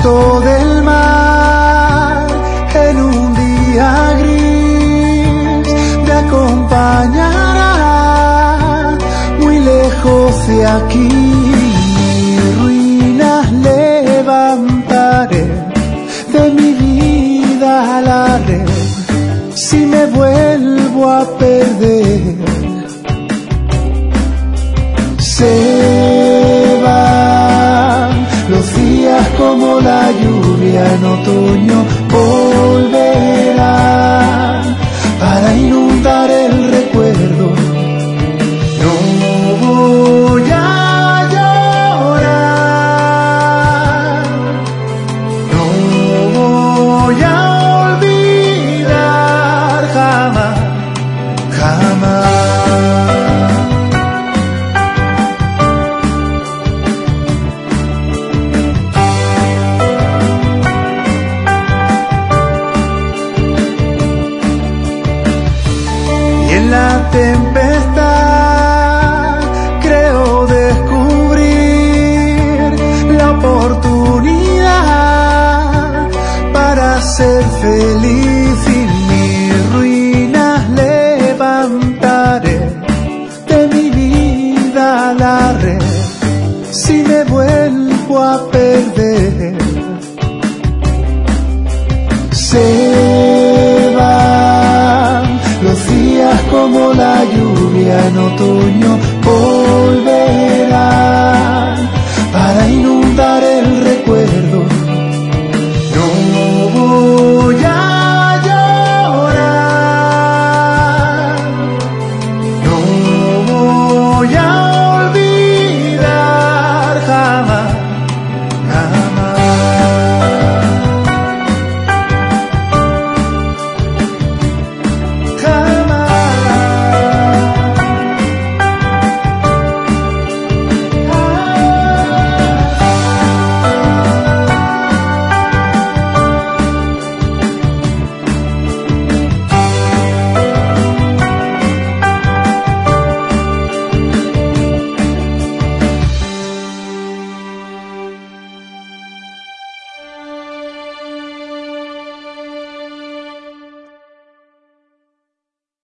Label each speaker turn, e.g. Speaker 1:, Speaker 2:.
Speaker 1: viento del mar en un día gris me acompañará muy lejos de aquí. Ruinas levantaré, de mi vida a la red, si me vuelvo a perder. Se van los días como la lluvia en otoño, volverán para inundar el recuerdo. No voy a llorar, no voy a olvidar jamás, jamás. La tempestad creo descubrir la oportunidad para ser feliz, y mis ruinas levantaré, de mi vida a la red, si me vuelvo a perder. Se van los días como la lluvia en otoño, volverán